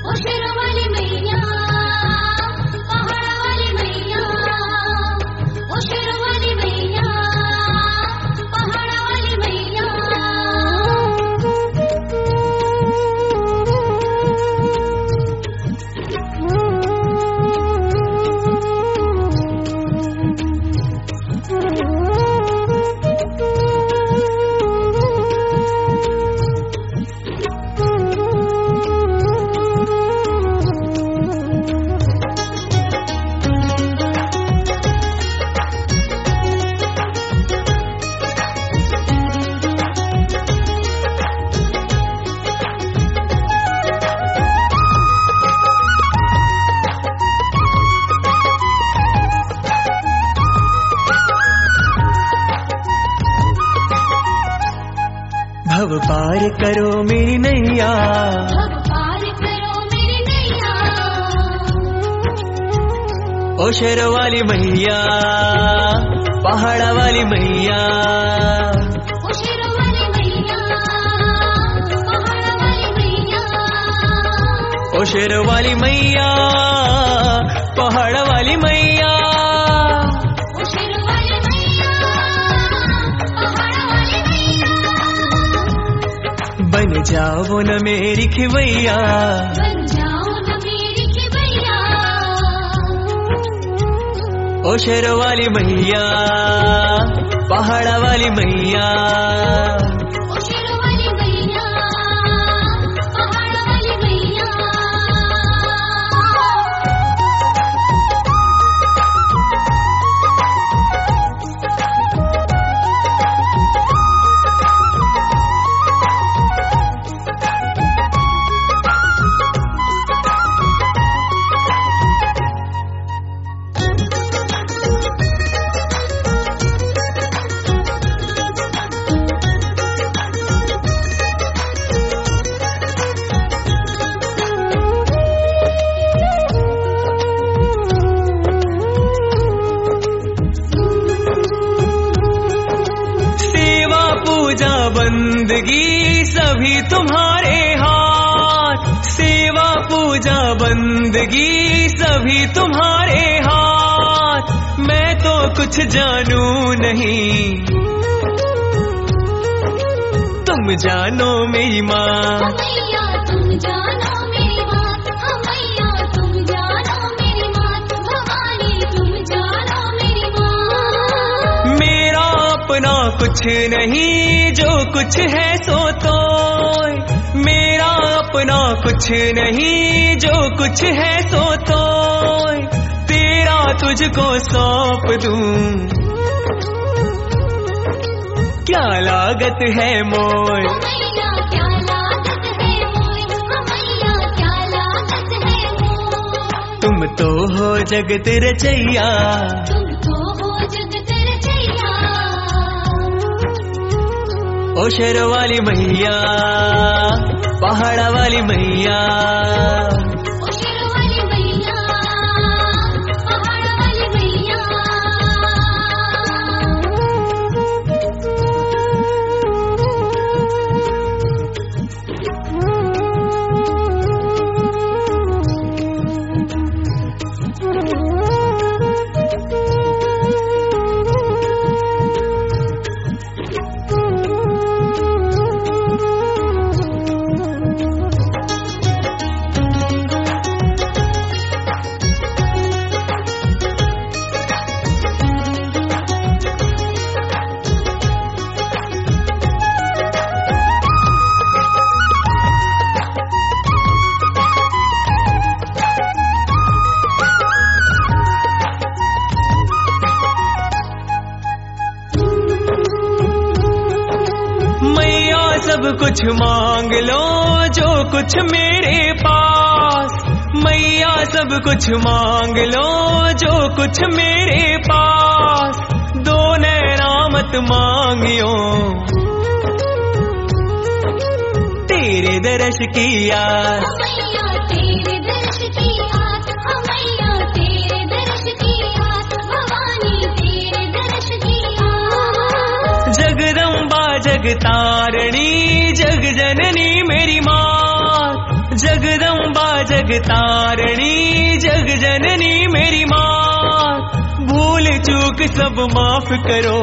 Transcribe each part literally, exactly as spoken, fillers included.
भव पार करो मेरी नैया, भव पार करो मेरी नैया। ओ शेर वाली मैया, पहाड़ा वाली मैया, ओ शेर वाली मैया, पहाड़ा वाली मैया, ओ शेर वाली मैया, पहाड़ा वाली मैया, ओ शेर वाली मैया, पहाड़ा वाली मैया। बन जाओ न मेरी खिवैया, बन जाओ न मेरी खिवैया। ओ शेर वाली मैया, पहाड़ा वाली मैया, ओ शेर वाली मैया, पहाड़ा वाली मैया। बंदगी सभी तुम्हारे हाथ, सेवा पूजा बंदगी सभी तुम्हारे हाथ। मैं तो कुछ जानू नहीं, तुम जानो मेरी माँ। मैया तुम जानो मेरी बात, मैया तुम जानो मेरी बात, भवानी तुम जानो मेरी माँ। मेरा अपना कुछ नहीं, जो कुछ है सो तो। मेरा अपना कुछ नहीं, जो कुछ है सो तो। तेरा तुझको सौंप दूं, क्या लागत है मोय। मैया क्या लागत है मोय, मैया क्या लागत है मोय। तुम तो हो जगत रचैया, तुम तो हो जगत रचैया। ओ शेर वाली मैया, पहाड़ा वाली मैया, ओ शेर वाली मैया, पहाड़ा वाली मैया। सब कुछ मांग लो जो कुछ मेरे पास। मैया सब कुछ मांग लो जो कुछ मेरे पास। दो नैना मत मांगियो तेरे दर्श की आस। मैया तेरे दर्श की आस, मैया तेरे दर्श की आस, भवानी तेरे दर्श की आस। जगदम्बा जगतारणी जग जननी मेरी माँ, जग जगदम्बा जगतारणी जग जननी मेरी माँ, भूल चूक सब माफ करो,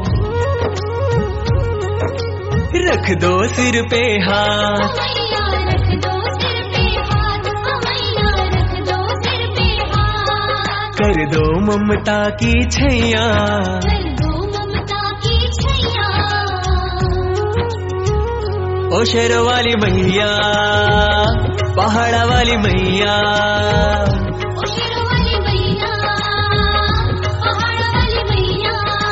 रख दो सिर पे हाथ, मैया रख दो सिर पे हाथ, मैया रख दो सिर पे हाथ, कर दो ममता की छैया, कर दो ममता की छैया। ओ शेरों वाली मैया, पहाड़ा वाली मैया, ओ शेरों वाली मैया, पहाड़ वाली मैया।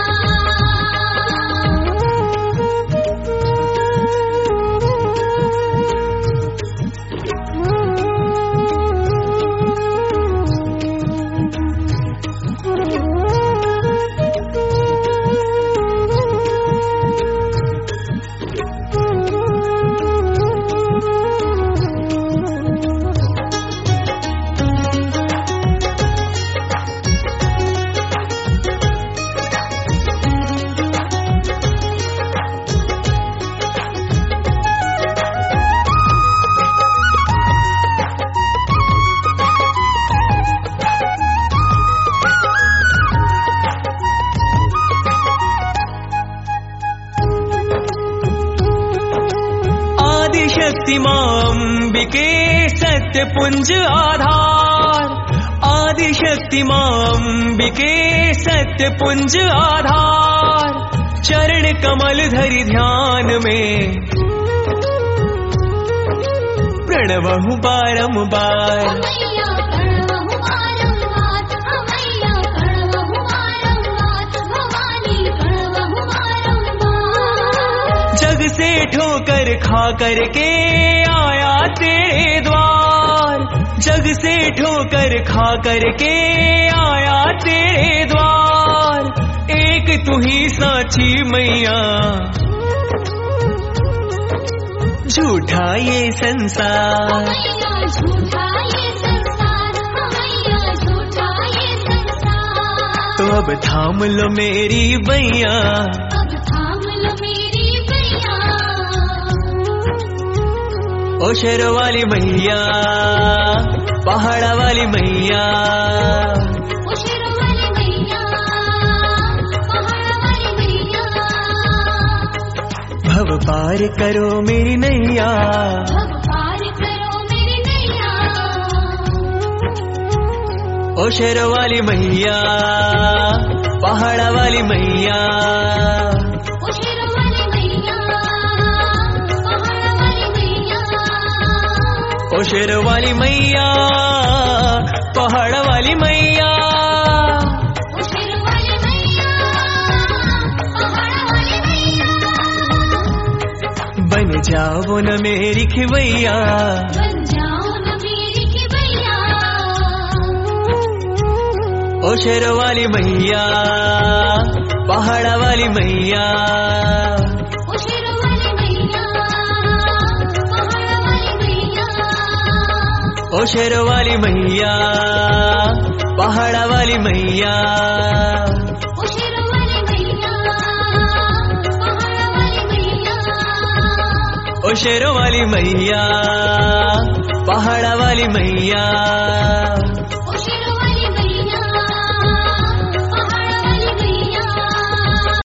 शक्ति मां अंबिके सत्य पुंज आधार, आदि शक्ति मां अंबिके सत्य पुंज आधार, चरण कमल धरि ध्यान में प्रणवहु बारंबार, मैया प्रणवहु बारंबार, मैया प्रणवहु बारंबार, भवानी प्रणवहु बारंबार। जग से ठोकर खा करके आया तेरे द्वार, जग से ठोकर खा करके आया तेरे द्वार, एक तू ही साची मैया, झूठा ये संसार, मैया झूठा ये संसार, मैया झूठा ये संसार। तो अब थाम लो मेरी बैया, अब थाम लो मेरी बैया। ओ शेरों वाली मैया, पहाड़ा वाली मैया, ओ शेरों वाली मैया, पहाड़ वाली मैया। भव पार करो मेरी नैया, भव पार करो मेरी नैया। ओ शेरों वाली मैया, पहाड़ा वाली मैया, ओ शेरों वाली मैया, पहाड़ वाली मैया। ओ शेरों वाली मैया, पहाड़ वाली मैया, ओ शेरों वाली मैया, पहाड़ वाली मैया। बन जाओ न मेरी खिवैया, बन जाओ न मेरी खिवैया। ओ शेरों वाली मैया, पहाड़ा वाली मैया, ओ शेरों वाली मैया, पहाड़ वाली मैया। ओ शेरों वाली मैया, पहाड़ा वाली मैया, ओ शेरों वाली मैया, पहाड़ वाली मैया। ओ शेरों वाली मैया, पहाड़ा वाली मैया।